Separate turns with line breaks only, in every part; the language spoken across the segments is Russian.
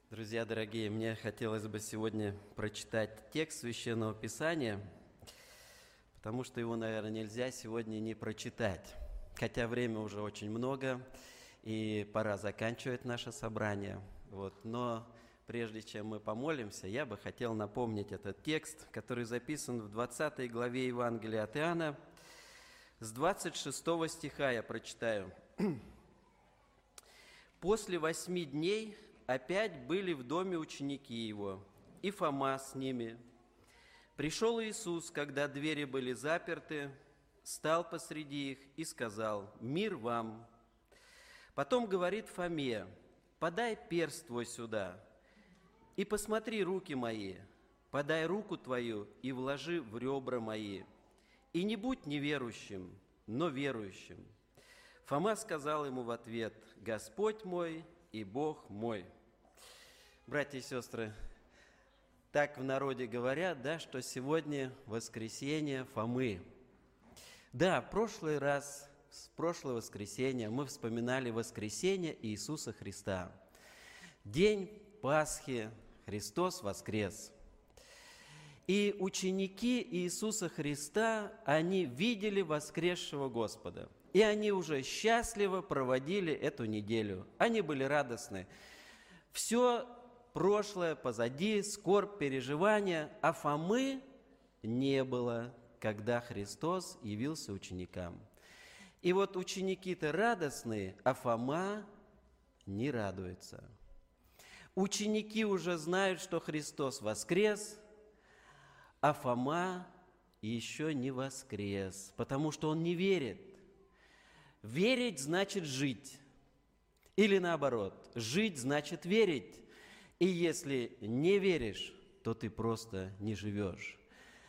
Друзья дорогие, мне хотелось бы сегодня прочитать текст Священного Писания, потому что его, наверное, нельзя сегодня не прочитать. Хотя время уже очень много, и пора заканчивать наше собрание. Но прежде чем мы помолимся, я бы хотел напомнить этот текст, который записан в 20 главе Евангелия от Иоанна. С 26 стиха я прочитаю. «После 8 дней опять были в доме ученики его, и Фома с ними. Пришел Иисус, когда двери были заперты, стал посреди их и сказал: „Мир вам!“ Потом говорит Фоме: „Подай перст твой сюда, и посмотри руки мои, подай руку твою и вложи в ребра мои, и не будь неверующим, но верующим“. Фома сказал ему в ответ: „Господь мой и Бог мой“». Братья и сестры, так в народе говорят, что сегодня воскресенье Фомы. В прошлое воскресенье мы вспоминали воскресенье Иисуса Христа. День Пасхи, Христос воскрес. И ученики Иисуса Христа, они видели воскресшего Господа. И они уже счастливо проводили эту неделю. Они были радостны. Все прошлое позади, скорбь, переживания, а Фомы не было, когда Христос явился ученикам. И ученики-то радостные, а Фома не радуется. Ученики уже знают, что Христос воскрес, а Фома еще не воскрес, потому что он не верит. Верить значит жить. Или наоборот, жить значит верить. И если не веришь, то ты просто не живешь.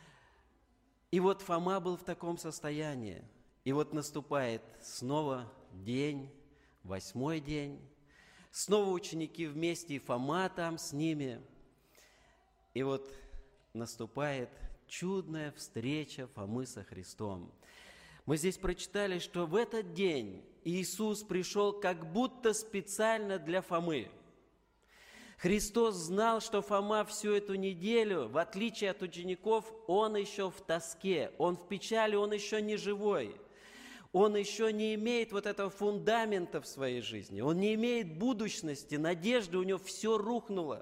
И Фома был в таком состоянии. И наступает снова день, 8-й день. Снова ученики вместе, и Фома там с ними. И наступает чудная встреча Фомы со Христом. Мы здесь прочитали, что в этот день Иисус пришел как будто специально для Фомы. Христос знал, что Фома всю эту неделю, в отличие от учеников, он еще в тоске, он в печали, он еще не живой. Он еще не имеет этого фундамента в своей жизни, он не имеет будущности, надежды, у него все рухнуло.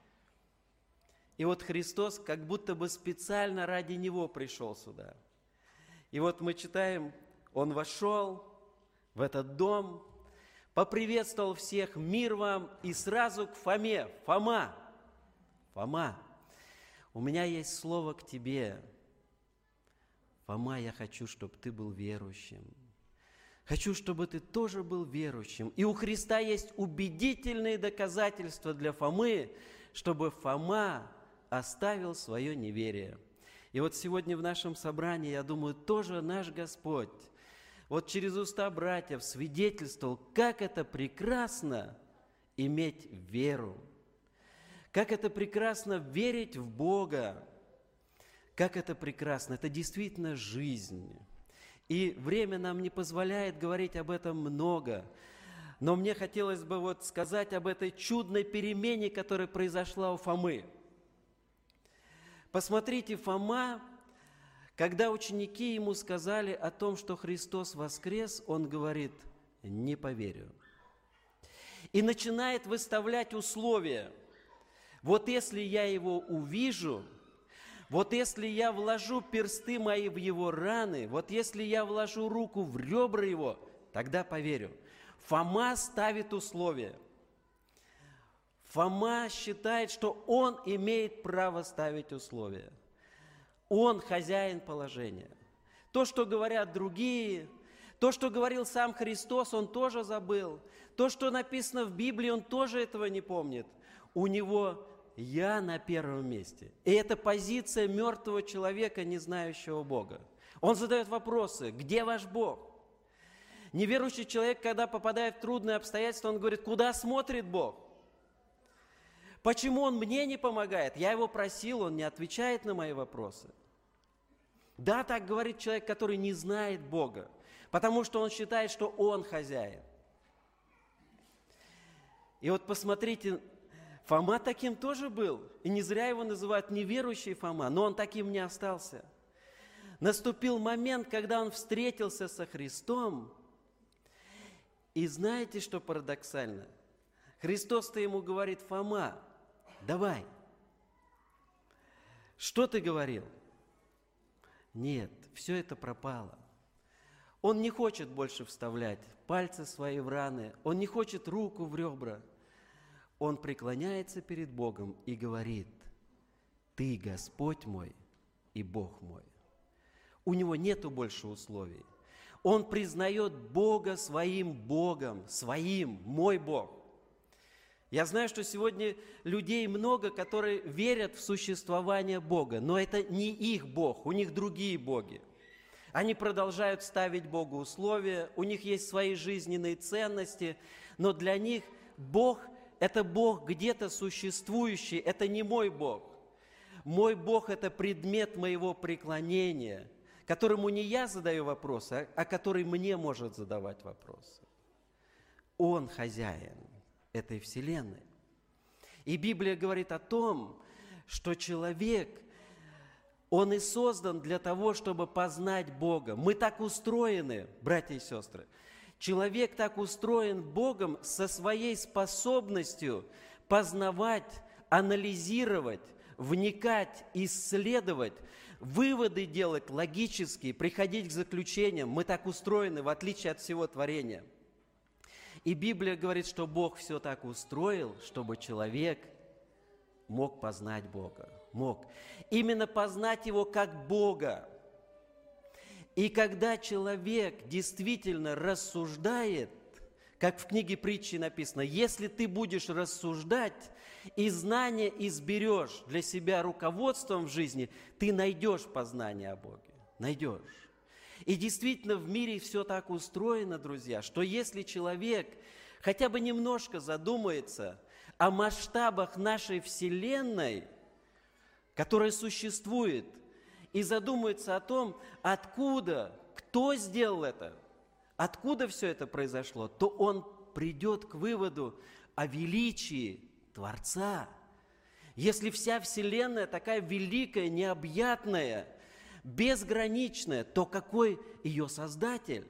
И Христос как будто бы специально ради него пришел сюда. И мы читаем, он вошел в этот дом, поприветствовал всех: «Мир вам!» И сразу к Фоме: «Фома, у меня есть слово к тебе. Фома, я хочу, чтобы ты был верующим. Хочу, чтобы ты тоже был верующим». И у Христа есть убедительные доказательства для Фомы, чтобы Фома оставил свое неверие. И сегодня в нашем собрании, я думаю, тоже наш Господь через уста братьев свидетельствовал, как это прекрасно иметь веру, как это прекрасно верить в Бога, как это прекрасно, это действительно жизнь. И время нам не позволяет говорить об этом много, но мне хотелось бы сказать об этой чудной перемене, которая произошла у Фомы. Посмотрите, Фома, когда ученики ему сказали о том, что Христос воскрес, он говорит: «Не поверю». И начинает выставлять условия. Если я его увижу, если я вложу персты мои в его раны, если я вложу руку в ребра его, тогда поверю. Фома ставит условия. Фома считает, что он имеет право ставить условия. Он хозяин положения. То, что говорят другие, то, что говорил сам Христос, он тоже забыл. То, что написано в Библии, он тоже этого не помнит. У него «я» на первом месте. И это позиция мертвого человека, не знающего Бога. Он задает вопросы: «Где ваш Бог?» Неверующий человек, когда попадает в трудные обстоятельства, он говорит: «Куда смотрит Бог? Почему Он мне не помогает? Я Его просил, Он не отвечает на мои вопросы». Да, так говорит человек, который не знает Бога, потому что он считает, что он хозяин. И посмотрите, Фома таким тоже был. И не зря его называют неверующий Фома, но он таким не остался. Наступил момент, когда он встретился со Христом. И знаете, что парадоксально? Христос-то ему говорит: Фома, давай. Что ты говорил? Нет, все это пропало. Он не хочет больше вставлять пальцы свои в раны, он не хочет руку в ребра. Он преклоняется перед Богом и говорит: Ты Господь мой и Бог мой. У него нету больше условий. Он признает Бога своим Богом, своим, мой Бог. Я знаю, что сегодня людей много, которые верят в существование Бога, но это не их Бог, у них другие боги. Они продолжают ставить Богу условия, у них есть свои жизненные ценности, но для них Бог – это Бог где-то существующий, это не мой Бог. Мой Бог – это предмет моего преклонения, которому не я задаю вопросы, а который мне может задавать вопросы. Он хозяин этой вселенной. И Библия говорит о том, что человек, он и создан для того, чтобы познать Бога. Мы так устроены, братья и сестры. Человек так устроен Богом со своей способностью познавать, анализировать, вникать, исследовать, выводы делать логические, приходить к заключениям. Мы так устроены, в отличие от всего творения. И Библия говорит, что Бог все так устроил, чтобы человек мог познать Бога. Мог. Именно познать Его как Бога. И когда человек действительно рассуждает, как в книге притчи написано: если ты будешь рассуждать и знание изберешь для себя руководством в жизни, ты найдешь познание о Боге. Найдешь. И действительно в мире все так устроено, друзья, что если человек хотя бы немножко задумается о масштабах нашей Вселенной, которая существует, и задумается о том, откуда, кто сделал это, откуда все это произошло, то он придет к выводу о величии Творца. Если вся Вселенная такая великая, необъятная, безграничная, то какой ее Создатель?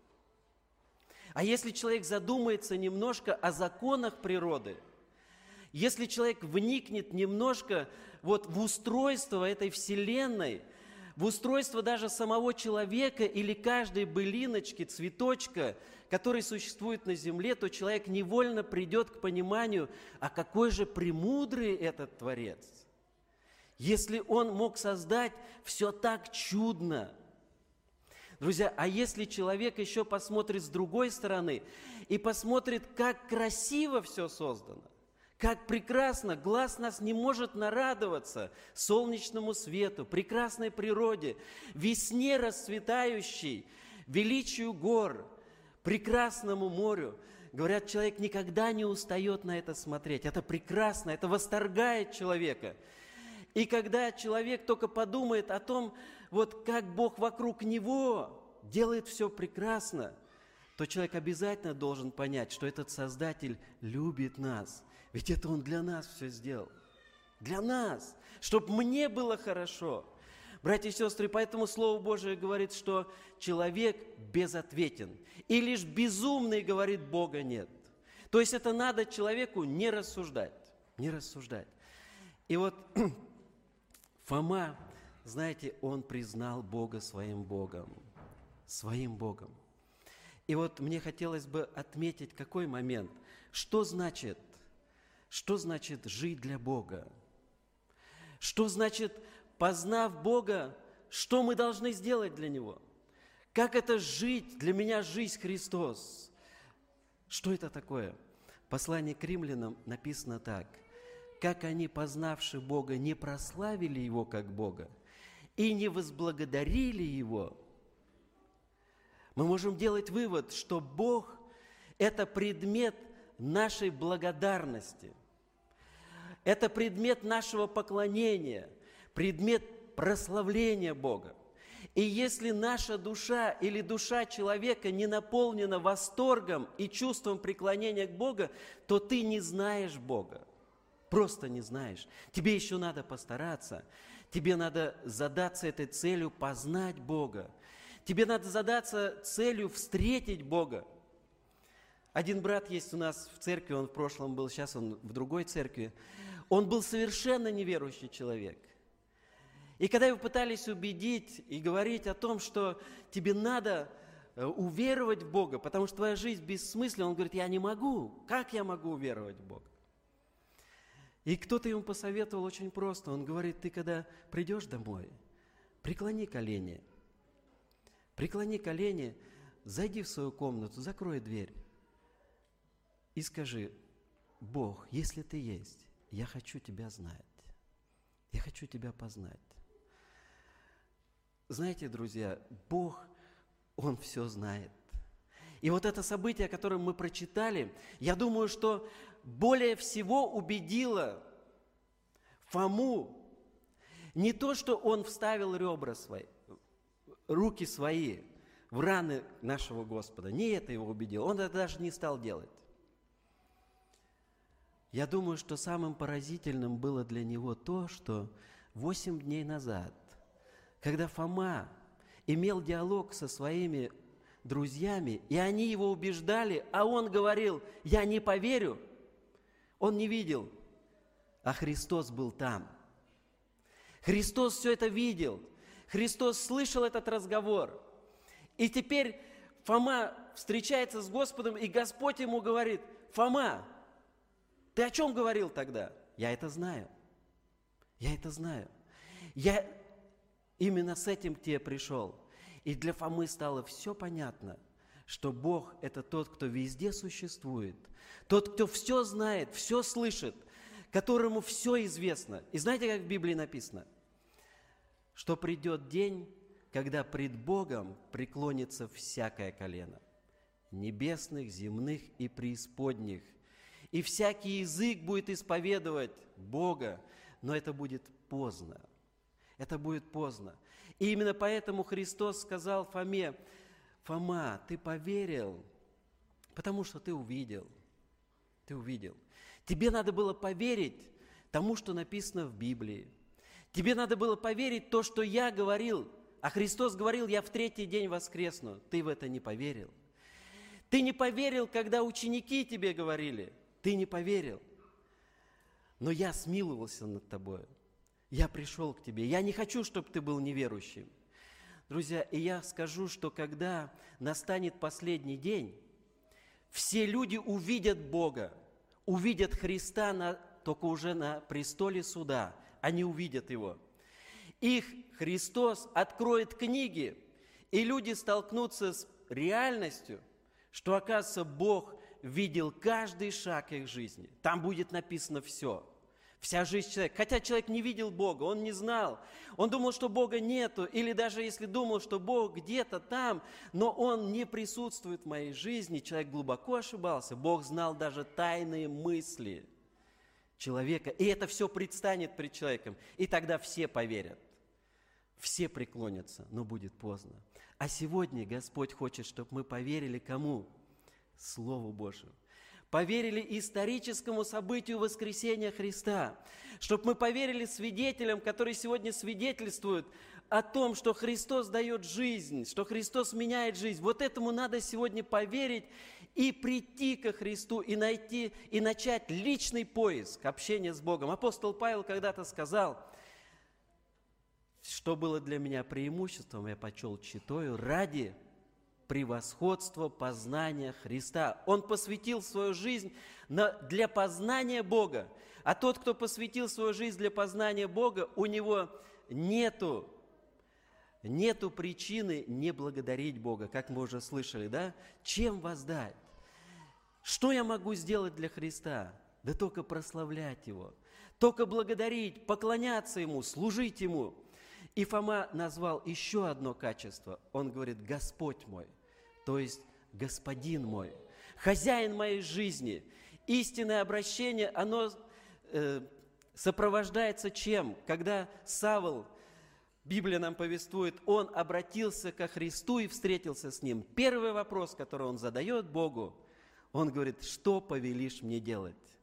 А если человек задумается немножко о законах природы, если человек вникнет немножко вот в устройство этой Вселенной, в устройство даже самого человека или каждой былиночки, цветочка, который существует на земле, то человек невольно придет к пониманию, а какой же премудрый этот Творец. Если он мог создать все так чудно. Друзья, а если человек еще посмотрит с другой стороны и посмотрит, как красиво все создано, как прекрасно, глаз нас не может нарадоваться солнечному свету, прекрасной природе, весне расцветающей, величию гор, прекрасному морю. Говорят, человек никогда не устает на это смотреть. Это прекрасно, это восторгает человека. И когда человек только подумает о том, вот как Бог вокруг него делает все прекрасно, то человек обязательно должен понять, что этот Создатель любит нас. Ведь это Он для нас все сделал. Для нас, чтобы мне было хорошо. Братья и сестры, поэтому Слово Божие говорит, что человек безответен. И лишь безумный говорит: Бога нет. То есть это надо человеку не рассуждать. Не рассуждать. И вот Фома, знаете, он признал Бога своим Богом. Своим Богом. И вот мне хотелось бы отметить какой момент. Что значит жить для Бога? Что значит, познав Бога, что мы должны сделать для Него? Как это жить? Для меня жизнь Христос. Что это такое? В послании к римлянам написано так: как они, познавши Бога, не прославили Его как Бога и не возблагодарили Его. Мы можем делать вывод, что Бог – это предмет нашей благодарности, это предмет нашего поклонения, предмет прославления Бога. И если наша душа или душа человека не наполнена восторгом и чувством преклонения к Богу, то ты не знаешь Бога. просто не знаешь. Тебе еще надо постараться. Тебе надо задаться этой целью познать Бога. Тебе надо задаться целью встретить Бога. Один брат есть у нас в церкви, он в прошлом был, сейчас он в другой церкви. Он был совершенно неверующий человек. И когда его пытались убедить и говорить о том, что тебе надо уверовать в Бога, потому что твоя жизнь бессмысленна, он говорит, я не могу. Как я могу уверовать в Бога? И кто-то ему посоветовал очень просто. Он говорит, ты когда придешь домой, преклони колени. Преклони колени, зайди в свою комнату, закрой дверь и скажи, Бог, если ты есть, я хочу тебя знать. Я хочу тебя познать. Знаете, друзья, Бог, Он все знает. И вот это событие, которое мы прочитали, я думаю, что более всего убедило Фому не то, что он вставил ребра свои, руки свои в раны нашего Господа. Не это его убедило. Он это даже не стал делать. Я думаю, что самым поразительным было для него то, что 8 дней назад, когда Фома имел диалог со своими друзьями, и они его убеждали, а он говорил, я не поверю, он не видел, а Христос был там. Христос все это видел, Христос слышал этот разговор. И теперь Фома встречается с Господом, и Господь ему говорит, Фома, ты о чем говорил тогда? Я это знаю. Я это знаю. Я именно с этим к тебе пришел. И для Фомы стало все понятно, что Бог – это тот, кто везде существует, тот, кто все знает, все слышит, которому все известно. И знаете, как в Библии написано? Что придет день, когда пред Богом преклонится всякое колено, небесных, земных и преисподних, и всякий язык будет исповедовать Бога, но это будет поздно. Это будет поздно. И именно поэтому Христос сказал Фоме, Фома, ты поверил, потому что ты увидел. Ты увидел. Тебе надо было поверить тому, что написано в Библии. Тебе надо было поверить то, что я говорил. А Христос говорил, я в 3-й день воскресну. Ты в это не поверил. Ты не поверил, когда ученики тебе говорили. Ты не поверил. Но я смиловался над тобой. Я пришел к тебе. Я не хочу, чтобы ты был неверующим. Друзья, и я скажу, что когда настанет последний день, все люди увидят Бога, увидят Христа только уже на престоле суда. Они увидят Его. Их Христос откроет книги, и люди столкнутся с реальностью, что, оказывается, Бог видел каждый шаг их жизни. Там будет написано все. Вся жизнь человека. Хотя человек не видел Бога, он не знал. Он думал, что Бога нету. Или даже если думал, что Бог где-то там, но Он не присутствует в моей жизни, человек глубоко ошибался. Бог знал даже тайные мысли человека. И это все предстанет пред человеком. И тогда все поверят. Все преклонятся, но будет поздно. А сегодня Господь хочет, чтобы мы поверили кому? Слову Божию. Поверили историческому событию воскресения Христа. Чтобы мы поверили свидетелям, которые сегодня свидетельствуют о том, что Христос дает жизнь, что Христос меняет жизнь. Вот этому надо сегодня поверить и прийти ко Христу, и найти, и начать личный поиск общения с Богом. Апостол Павел когда-то сказал, что было для меня преимуществом, я почел читаю, ради превосходства познания Христа. Он посвятил свою жизнь для познания Бога. А тот, кто посвятил свою жизнь для познания Бога, у него нету причины не благодарить Бога, как мы уже слышали, да? Чем воздать? Что я могу сделать для Христа? Да только прославлять Его, только благодарить, поклоняться Ему, служить Ему. И Фома назвал еще одно качество. Он говорит, Господь мой, то есть Господин мой, хозяин моей жизни. Истинное обращение, оно сопровождается чем? Когда Савл, Библия нам повествует, он обратился ко Христу и встретился с Ним. Первый вопрос, который он задает Богу, он говорит, что повелишь мне делать?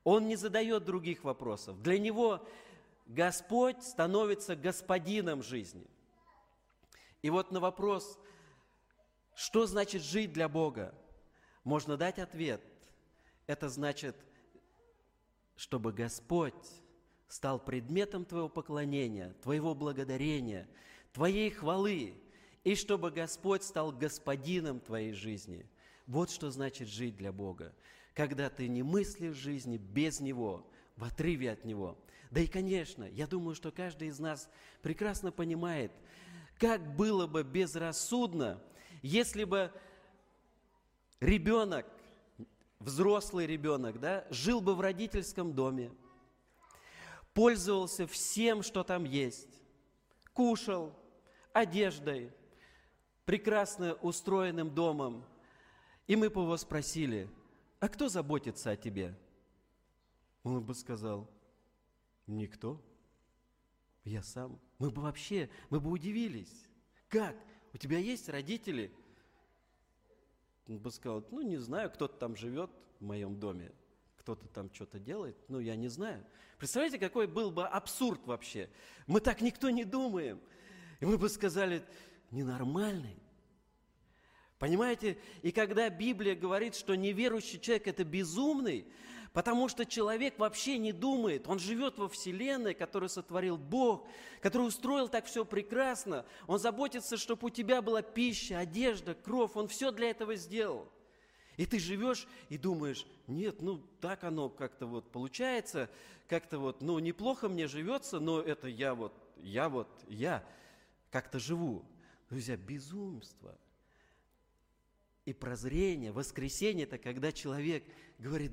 Он не задает других вопросов. Для него Господь становится господином жизни. И вот на вопрос, что значит жить для Бога, можно дать ответ. Это значит, чтобы Господь стал предметом твоего поклонения, твоего благодарения, твоей хвалы, и чтобы Господь стал господином твоей жизни. Вот что значит жить для Бога, когда ты не мыслишь жизни без Него, в отрыве от Него. Да и, конечно, я думаю, что каждый из нас прекрасно понимает, как было бы безрассудно, если бы ребенок, взрослый ребенок, да, жил бы в родительском доме, пользовался всем, что там есть, кушал, одеждой, прекрасно устроенным домом, и мы бы его спросили: а кто заботится о тебе? Он бы сказал: никто, я сам. Мы бы удивились. Как? У тебя есть родители? Он бы сказал: ну, не знаю, кто-то там живет в моем доме, кто-то там что-то делает, ну, я не знаю. Представляете, какой был бы абсурд вообще? Мы так никто не думаем. И мы бы сказали: ненормальный. Понимаете? И когда Библия говорит, что неверующий человек – это безумный, потому что человек вообще не думает, он живет во вселенной, которую сотворил Бог, который устроил так все прекрасно, он заботится, чтобы у тебя была пища, одежда, кровь, он все для этого сделал. И ты живешь и думаешь: нет, ну так оно как-то вот получается, как-то вот, ну неплохо мне живется, но это я как-то живу. Друзья, безумство. И прозрение, воскресение – это когда человек говорит: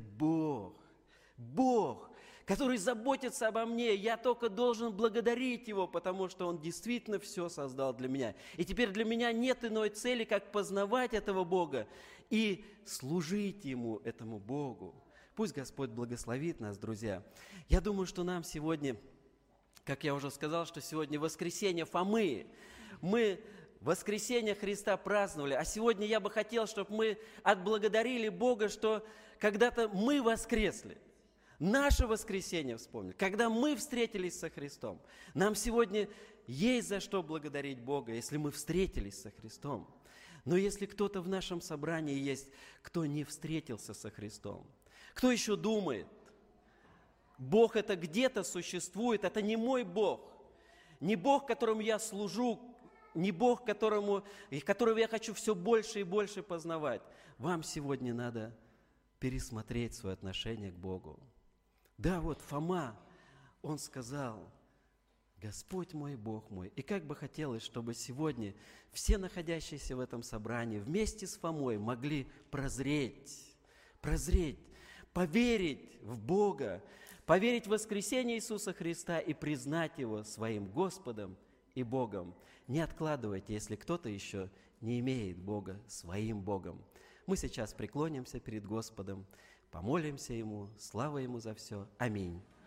Бог, который заботится обо мне, я только должен благодарить Его, потому что Он действительно все создал для меня. И теперь для меня нет иной цели, как познавать этого Бога и служить Ему, этому Богу. Пусть Господь благословит нас, друзья. Я думаю, что нам сегодня, как я уже сказал, что сегодня воскресенье Фомы, мы воскресение Христа праздновали, а сегодня я бы хотел, чтобы мы отблагодарили Бога, что когда-то мы воскресли, наше воскресение вспомнили, когда мы встретились со Христом. Нам сегодня есть за что благодарить Бога, если мы встретились со Христом. Но если кто-то в нашем собрании есть, кто не встретился со Христом, кто еще думает: Бог это где-то существует, это не мой Бог, не Бог, которому я служу, не Бог, которого я хочу все больше и больше познавать. Вам сегодня надо пересмотреть свое отношение к Богу. Да, вот Фома, он сказал: Господь мой, Бог мой. И как бы хотелось, чтобы сегодня все находящиеся в этом собрании вместе с Фомой могли прозреть, поверить в Бога, поверить в воскресение Иисуса Христа и признать Его своим Господом и Богом. Не откладывайте, если кто-то еще не имеет Бога своим Богом. Мы сейчас преклонимся перед Господом, помолимся Ему, слава Ему за все. Аминь.